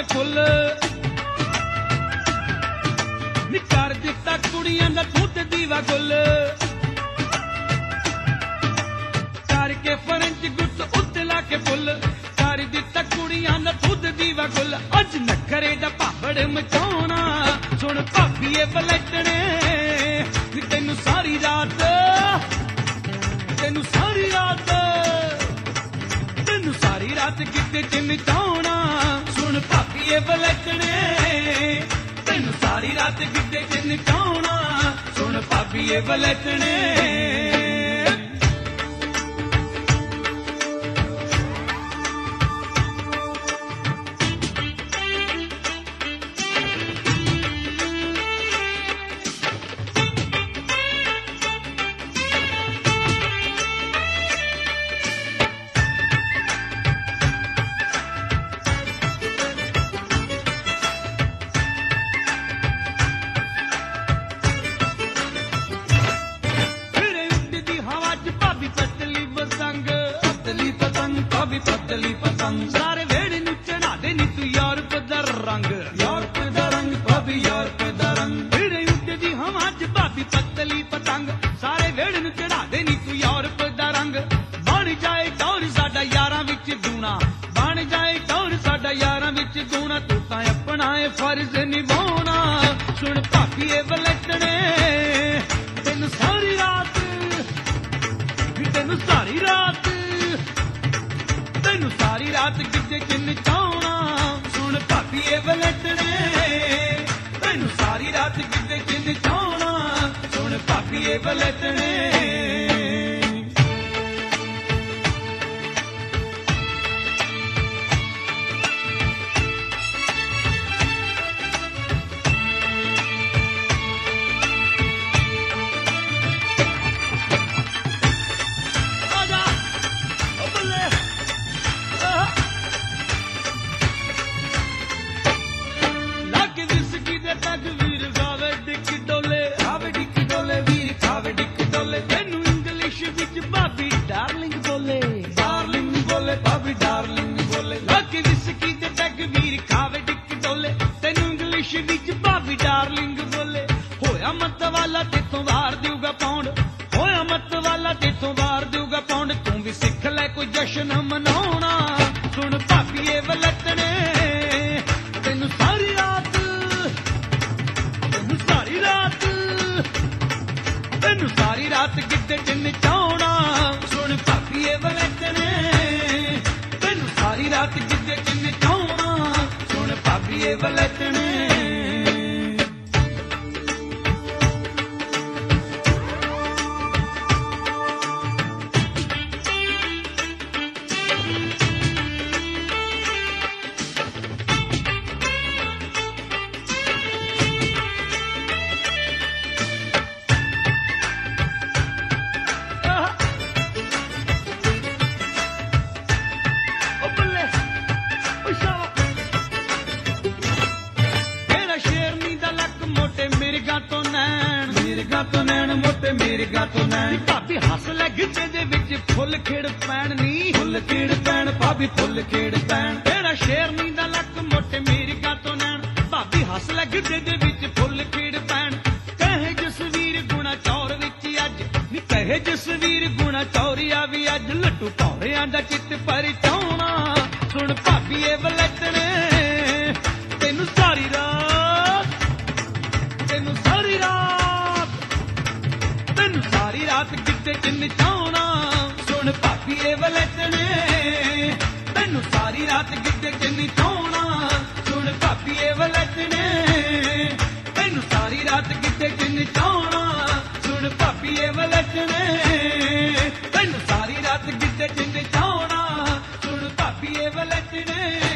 full नी कर दिता कुड़ियां दा तू ते दीवा गुल करके फ्रेंच गुट उत्ते ला के फुल कर दिता कुड़ियां दा तू ते दीवा गुल अज नखरे दा भाबड़ मचाउणा सुन भाभीए बलटणे तेनू सारी रात किते च नचाउणा सुन भाभीए बलटणे तेनू सारी रात किते च नचाउणा सुन भाभीए बलटणे पतली पतंग सारे वेड़े नू चढ़ा दे नी तू यूरोप दा रंग भाभी यूरोप दा रंग वेड़े उड़दी हवा च भाभी पतली पतंग सारे वेड़े नू चढ़ा दे नी तू यूरोप दा रंग बन जाए टौर साडा यारां विच दूना बन जाए टौर साडा यारां विच दूना तू तां अपना फर्ज निभाउणा सुन भाभीए बलटणे तेनू सारी रात किते च नचाउणा सुन भाभीए बलटणे तेनू सारी रात किते च नचाउणा सुन भाभीए बलटणे जश्न मनाउणा सुन भाभीए बलटणे तेनू सारी रात किते च नचाउणा सुन भाभीए बलटणे तेनू सारी रात किते च नचाउणा सुन भाभीए बलटणे भाभी हस लग दे विच फुल खेड़ पैण नी फुल खेड़ पैण भाभी फुल खेड़ पैण तेरा शेरनी दा लक मोटे मेरी गातों नैन भाभी हस लग दे विच फुल खेड़ पैण कहे जसवीर गुणा चौर विच अज नी कहे जसवीर गुणा चौरिया भी अज लट्टू भौरियां दा चित परिचाउणा सुन भाभीए बलटणे तेनू सारी रात किते च नचाउणा सुन भाभीए बलटणे तेनू सारी रात किते च नचाउणा सुन भाभीए बलटणे तेनू सारी रात किते च नचाउणा सुन भाभीए बलटणे तेनू सारी रात किते च नचाउणा सुन भाभीए बलटणे